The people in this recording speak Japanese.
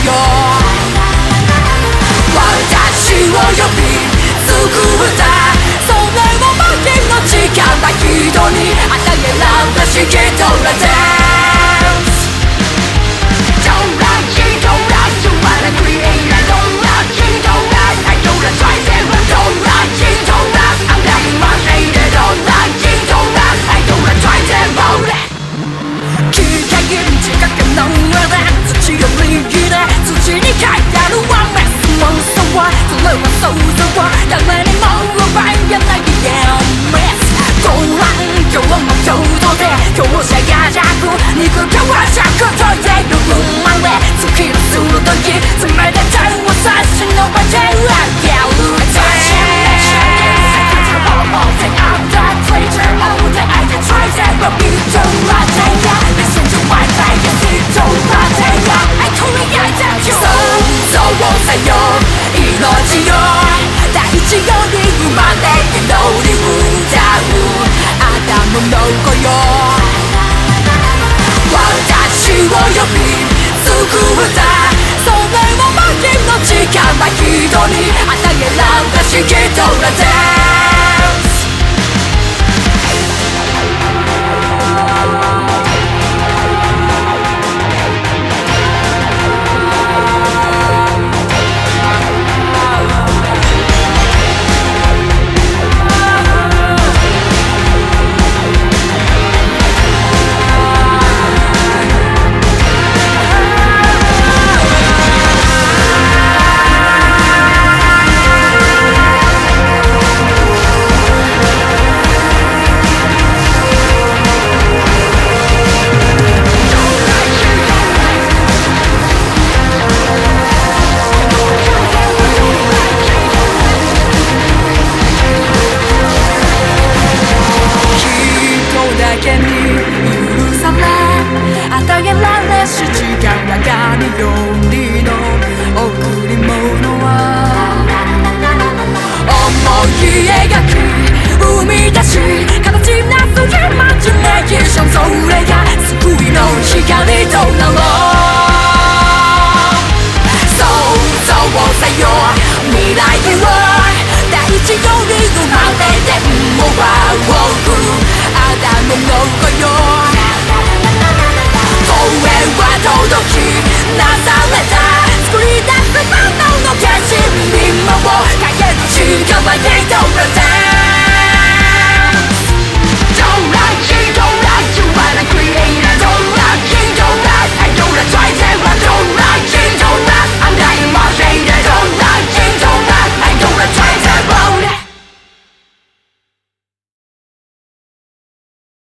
よ私を呼び救うだそれを負けの力人に与えられし人らで想像过誰にも奪えないゲームご覧今日も共同で強者が弱肉強弱と言える生まれ突き出す時冷たいを差し伸ばしてあげる命よ大地より生まれてのり歌うアダムの子よ私を呼び救うだそれを負けの力人に与えられし人らで